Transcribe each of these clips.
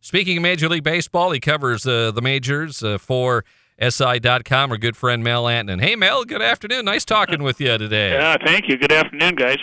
Speaking of Major League Baseball, he covers the majors for SI.com, our good friend Mel Antonen. Hey, Mel, good afternoon. Nice talking with you today. Yeah, thank you. Good afternoon, guys.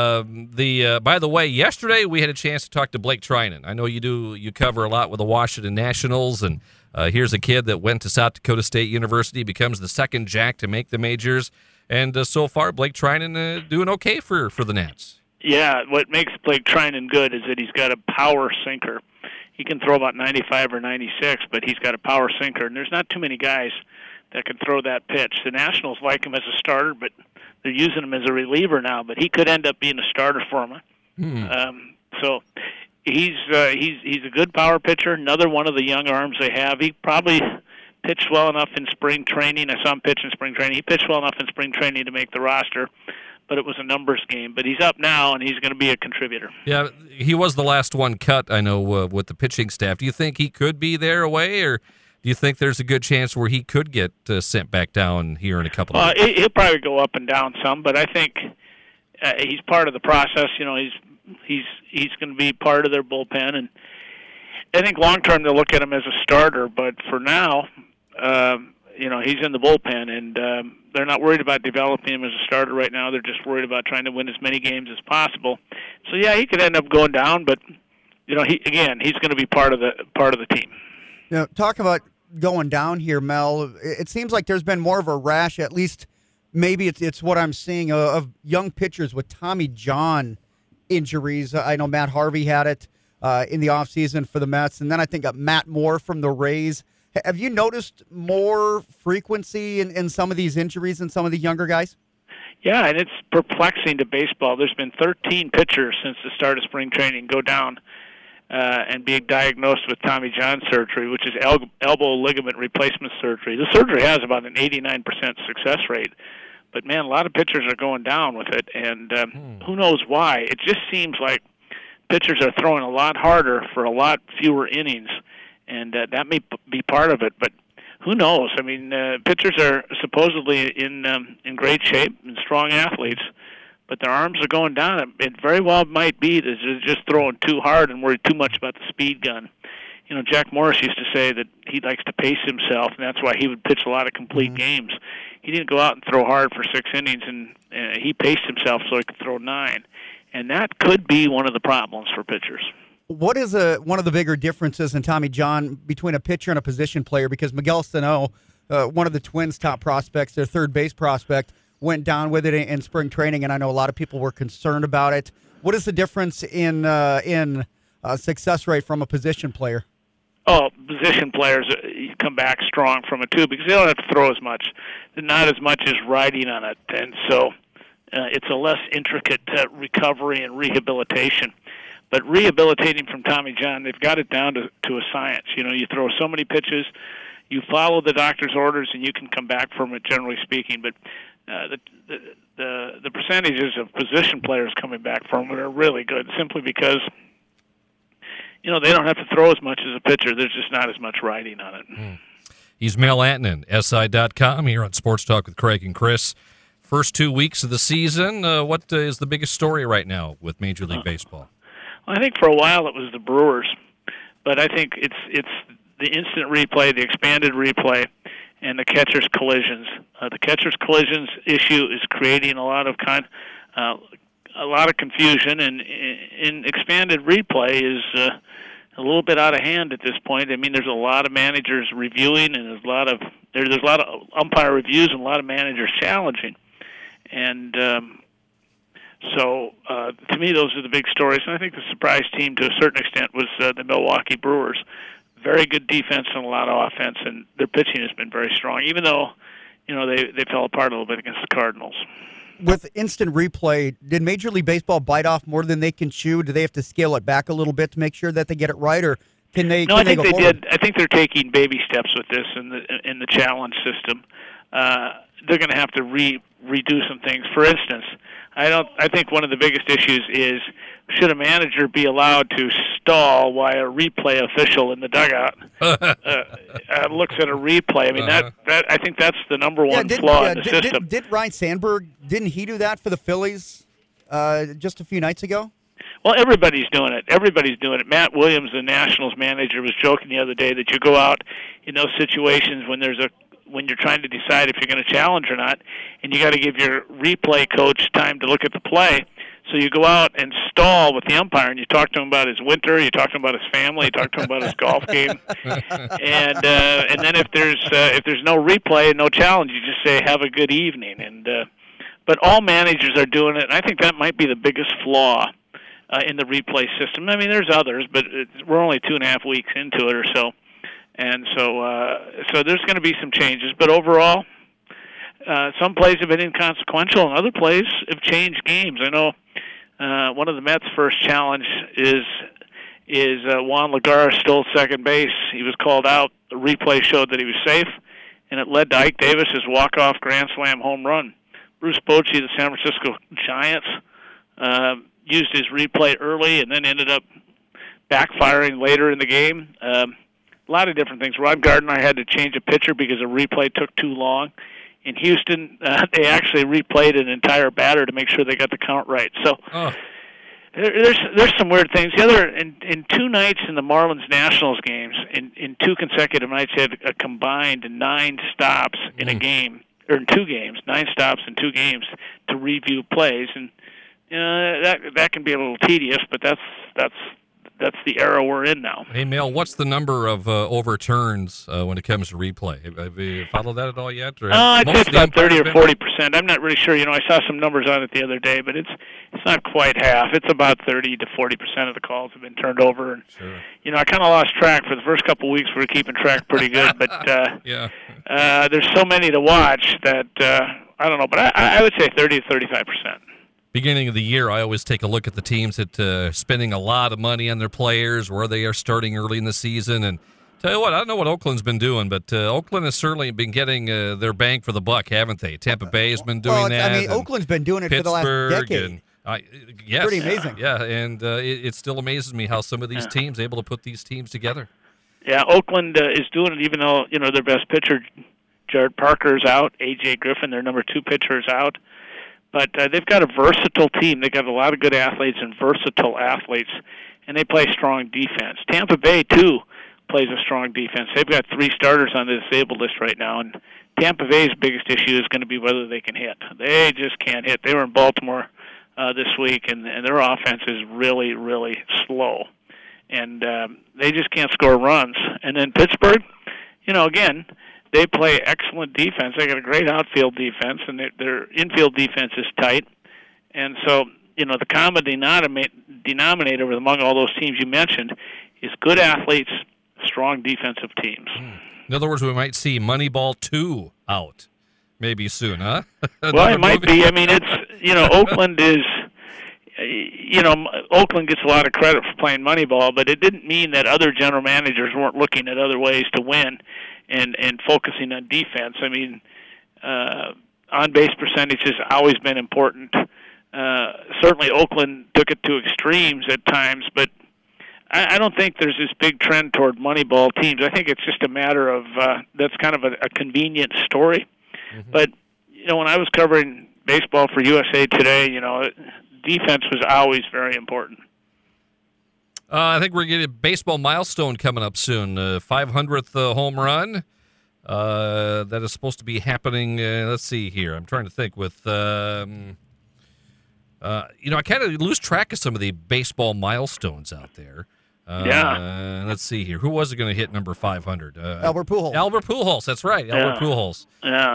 By the way, yesterday we had a chance to talk to Blake Trinan. I know you cover a lot with the Washington Nationals, and here's a kid that went to South Dakota State University, becomes the second Jack to make the majors, and so far Blake Trinan doing okay for the Nats. Yeah, what makes Blake Trinan good is that he's got a power sinker. He can throw about 95 or 96, but he's got a power sinker, and there's not too many guys that can throw that pitch. The Nationals like him as a starter, but they're using him as a reliever now, but he could end up being a starter for them. So he's a good power pitcher, another one of the young arms they have. He probably pitched well enough in spring training. I saw him pitch in spring training. He pitched well enough in spring training to make the roster, but it was a numbers game. But he's up now, and he's going to be a contributor. Yeah, he was the last one cut, I know, with the pitching staff. Do you think he could be there away, or do you think there's a good chance where he could get sent back down here in a couple of weeks? He'll probably go up and down some, but I think he's part of the process. You know, he's going to be part of their bullpen, and I think long term they'll look at him as a starter. But for now, he's in the bullpen, and they're not worried about developing him as a starter right now. They're just worried about trying to win as many games as possible. So yeah, he could end up going down, but he's going to be part of the team. Now, talk about going down here, Mel. It seems like there's been more of a rash, at least maybe it's what I'm seeing, of young pitchers with Tommy John injuries. I know Matt Harvey had it in the offseason for the Mets, and then I think Matt Moore from the Rays. Have you noticed more frequency in some of these injuries in some of the younger guys? Yeah, and it's perplexing to baseball. There's been 13 pitchers since the start of spring training go down and being diagnosed with Tommy John surgery, which is elbow ligament replacement surgery. The surgery has about an 89% success rate. But, man, a lot of pitchers are going down with it, and who knows why. It just seems like pitchers are throwing a lot harder for a lot fewer innings, and that may be part of it. But who knows? I mean, pitchers are supposedly in great shape and strong athletes, but their arms are going down. It very well might be that they're just throwing too hard and worried too much about the speed gun. You know, Jack Morris used to say that he likes to pace himself, and that's why he would pitch a lot of complete games. He didn't go out and throw hard for 6 innings, and he paced himself so he could throw 9. And that could be one of the problems for pitchers. What is one of the bigger differences in Tommy John between a pitcher and a position player? Because Miguel Sano, one of the Twins' top prospects, their third base prospect, went down with it in spring training, and I know a lot of people were concerned about it. What is the difference in success rate from a position player? Oh, position players come back strong from it, too, because they don't have to throw as much. Not as much as riding on it, and so it's a less intricate recovery and rehabilitation. But rehabilitating from Tommy John, they've got it down to a science. You know, you throw so many pitches, you follow the doctor's orders, and you can come back from it, generally speaking. But the percentages of position players coming back from it are really good, simply because, you know, they don't have to throw as much as a pitcher. There's just not as much riding on it. He's Mel Antonen, SI.com, here on Sports Talk with Craig and Chris. First 2 weeks of the season, what is the biggest story right now with Major League Baseball? I think for a while it was the Brewers, but I think it's the instant replay, the expanded replay, and the catcher's collisions. The catcher's collisions issue is creating a lot of confusion, and in expanded replay is a little bit out of hand at this point. I mean, there's a lot of managers reviewing, and there's a lot of umpire reviews and a lot of managers challenging, and so to me, those are the big stories. And I think the surprise team, to a certain extent, was the Milwaukee Brewers. Very good defense and a lot of offense, and their pitching has been very strong, even though, you know, they fell apart a little bit against the Cardinals. With instant replay, did Major League Baseball bite off more than they can chew? Do they have to scale it back a little bit to make sure that they get it right, or can they? No, can I think they go did. I think they're taking baby steps with this in the challenge system. They're going to have to redo some things. For instance, I think one of the biggest issues is, should a manager be allowed to stall while a replay official in the dugout looks at a replay? I mean, that I think that's the number one flaw in the system. Did Ryan Sandberg, didn't he do that for the Phillies just a few nights ago? Well, everybody's doing it. Everybody's doing it. Matt Williams, the Nationals manager, was joking the other day that you go out in those situations when you're trying to decide if you're going to challenge or not, and you got to give your replay coach time to look at the play. So you go out and stall with the umpire, and you talk to him about his winter, you talk to him about his family, you talk to him about his golf game, and then if there's no replay and no challenge, you just say have a good evening. But all managers are doing it, and I think that might be the biggest flaw in the replay system. I mean, there's others, but we're only 2.5 weeks into it or so, and so there's going to be some changes. But overall, some plays have been inconsequential, and other plays have changed games. I know one of the Mets' first challenge is Juan Lagares stole second base. He was called out. The replay showed that he was safe, and it led to Ike Davis's walk-off grand slam home run. Bruce Bochy, the San Francisco Giants, used his replay early and then ended up backfiring later in the game. A lot of different things. Rod Gardner had to change a pitcher because a replay took too long. In Houston, they actually replayed an entire batter to make sure they got the count right. So there's some weird things. The other, in 2 nights in the Marlins-Nationals games, in 2 consecutive nights, they had a combined 9 stops in a game, or in 2 games, 9 stops in 2 games to review plays. And that can be a little tedious, but that's the era we're in now. Hey, Mel, what's the number of overturns when it comes to replay? Have you followed that at all yet? I'd say it's about 30 or 40%. I'm not really sure. I saw some numbers on it the other day, but it's not quite half. It's about 30 to 40% of the calls have been turned over. And, sure. I kind of lost track. For the first couple of weeks, we were keeping track pretty good, but there's so many to watch that I don't know. But I would say 30 to 35%. Beginning of the year, I always take a look at the teams that spending a lot of money on their players, where they are starting early in the season. And tell you what, I don't know what Oakland's been doing, but Oakland has certainly been getting their bang for the buck, haven't they? Tampa Bay has been doing that. I mean, Oakland's been doing it for the last decade. Yes, pretty amazing. Yeah, and it still amazes me how some of these teams are able to put these teams together. Yeah, Oakland is doing it, even though their best pitcher, Jared Parker, is out. A.J. Griffin, their number 2 pitcher, is out. But they've got a versatile team. They've got a lot of good athletes and versatile athletes, and they play strong defense. Tampa Bay, too, plays a strong defense. They've got 3 starters on the disabled list right now, and Tampa Bay's biggest issue is going to be whether they can hit. They just can't hit. They were in Baltimore this week, and their offense is really, really slow. And they just can't score runs. And then Pittsburgh, again, they play excellent defense. They got a great outfield defense, and their infield defense is tight. And so, the common denominator among all those teams you mentioned is good athletes, strong defensive teams. In other words, we might see Moneyball 2 out maybe soon, huh? Well, it might be. I mean, it's, Oakland is, Oakland gets a lot of credit for playing Moneyball, but it didn't mean that other general managers weren't looking at other ways to win and focusing on defense. I mean, on-base percentage has always been important. Certainly Oakland took it to extremes at times, but I don't think there's this big trend toward Moneyball teams. I think it's just a matter of that's kind of a convenient story. Mm-hmm. But, when I was covering baseball for USA Today, defense was always very important. I think we're getting a baseball milestone coming up soon. 500th home run. That is supposed to be happening. Let's see here. I'm trying to think with, I kind of lose track of some of the baseball milestones out there. Let's see here. Who was it going to hit number 500? Albert Pujols. Albert Pujols. That's right. Albert Pujols.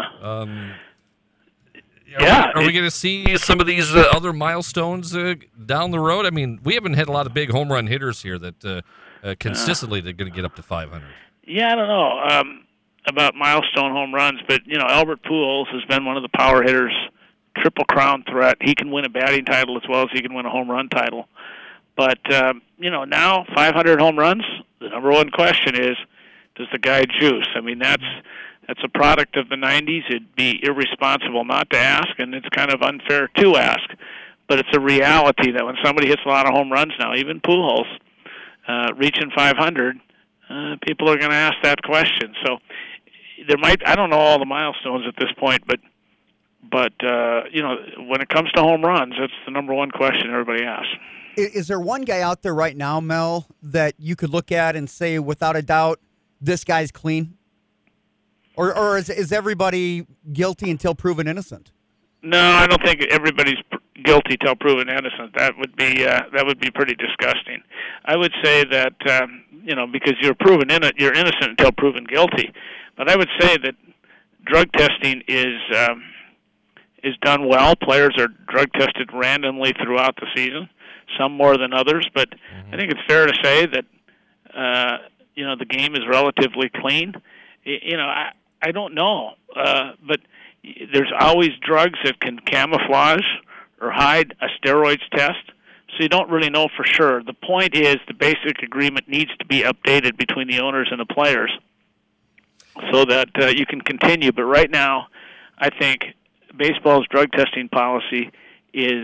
Yeah. Are we going to see some of these other milestones down the road? I mean, we haven't had a lot of big home run hitters here that consistently they're going to get up to 500. Yeah, I don't know about milestone home runs, but, Albert Pujols has been one of the power hitters, Triple Crown threat. He can win a batting title as well as he can win a home run title. But, now 500 home runs, the number one question is, does the guy juice? I mean, that's a product of the 90s. It'd be irresponsible not to ask, and it's kind of unfair to ask. But it's a reality that when somebody hits a lot of home runs now, even Pujols, reaching 500, people are going to ask that question. So I don't know all the milestones at this point, but when it comes to home runs, that's the number one question everybody asks. Is there one guy out there right now, Mel, that you could look at and say, without a doubt, this guy's clean? Or is everybody guilty until proven innocent? No, I don't think everybody's guilty till proven innocent. That would be pretty disgusting. I would say that because you're innocent until proven guilty. But I would say that drug testing is done well. Players are drug tested randomly throughout the season, some more than others. But I think it's fair to say that the game is relatively clean. I don't know, but there's always drugs that can camouflage or hide a steroids test, so you don't really know for sure. The point is the basic agreement needs to be updated between the owners and the players so that you can continue. But right now, I think baseball's drug testing policy is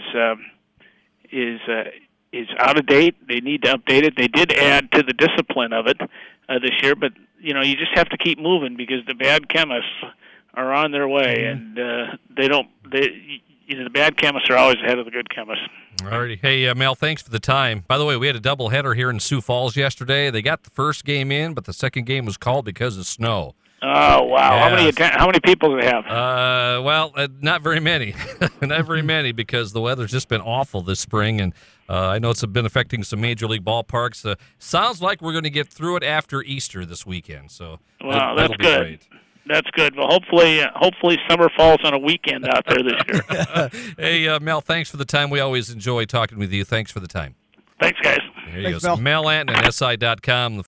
out of date. They need to update it. They did add to the discipline of it this year, but you just have to keep moving because the bad chemists are on their way, and the bad chemists are always ahead of the good chemists. All righty. Hey, Mel, thanks for the time. By the way, we had a doubleheader here in Sioux Falls yesterday. They got the first game in, but the second game was called because of snow. Oh, wow. Yes. How many people do they have? Not very many. Not very many because the weather's just been awful this spring, and I know it's been affecting some Major League ballparks. Sounds like we're going to get through it after Easter this weekend. So that's be good. Great. That's good. Well, hopefully summer falls on a weekend out there this year. Hey, Mel, thanks for the time. We always enjoy talking with you. Thanks for the time. Thanks, guys. There he goes. Mel. Mel Anton at SI.com.